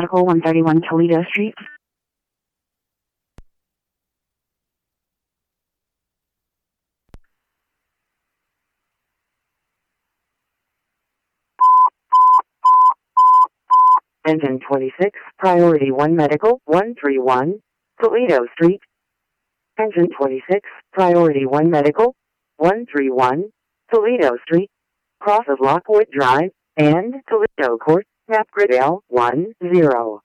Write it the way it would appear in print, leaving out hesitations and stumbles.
Medical 131 Toledo Street. Engine 26, Priority 1 Medical 131, Toledo Street. Engine 26, Priority 1 Medical 131, Toledo Street. Cross of Lockwood Drive and Toledo Court, Napgrid L10.